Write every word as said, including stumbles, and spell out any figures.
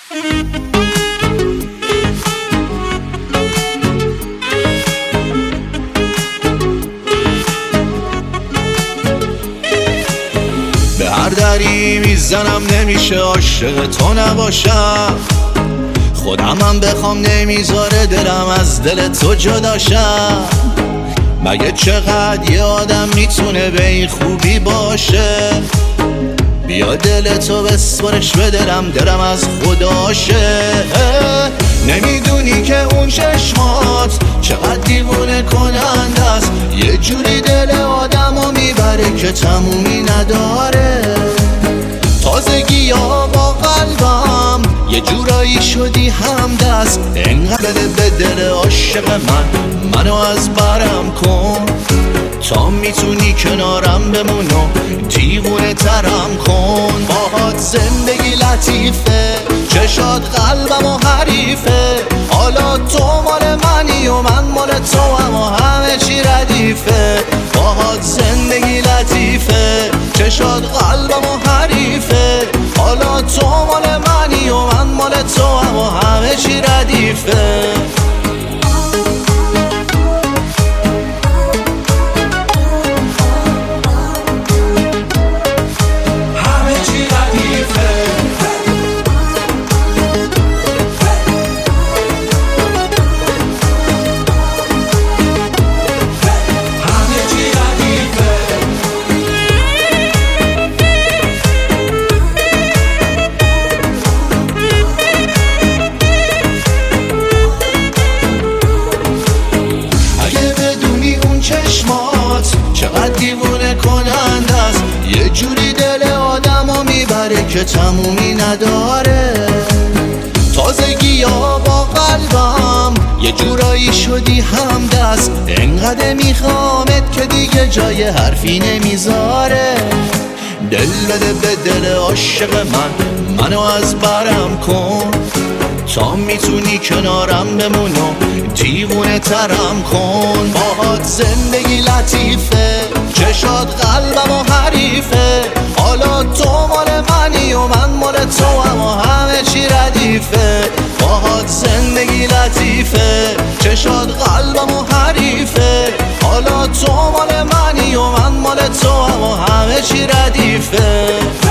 به هر دری میزنم نمیشه عاشق تو نباشم، خودمم بخوام نمیذاره دلم از دل تو جداشم. مگه چقدر یه آدم میتونه به این خوبی باشه؟ بیا دل تو بسپرش به دلم، دلم از خداشه. نمیدونی که اون چشمات چقدر دیوونه کننده است، یه جوری دل آدمو میبره که تمومی نداره. تازگی ها با قلبم یه جورایی شدی همدست، انقدر به دل عاشق من منو از برم کن. تا میتونی کنارم بمون و دیوونه ترم کن. باهات زندگی لطیفه، چشات قلبم و حریفه. حالا تو مال منی و من مال تو هم و همه چی ردیفه. باهات زندگی لطیفه، چشات قلبم و حریفه. حالا تو مال منی و من مال تو هم و همه چی ردیفه. چقدر دیوونه کننده است، یه جوری دل آدمو میبره که تمومی نداره. تازگی ها با قلبم یه جورایی شدی همدست، انقدر میخوامت که دیگه جای حرفی نمیذاره. دل بده به دل عاشق من منو از برم کن. تا میتونی کنارم بمون و دیوونه ترم کن. باهات زندگی لطیفه، چشات قلبم و حریفه. حالا تو مال منی و من مال تو هم و همه چی ردیفه. باهات زندگی لطیفه، چشات قلبم و حریفه. حالا تو مال منی و من مال تو هم و همه چی ردیفه.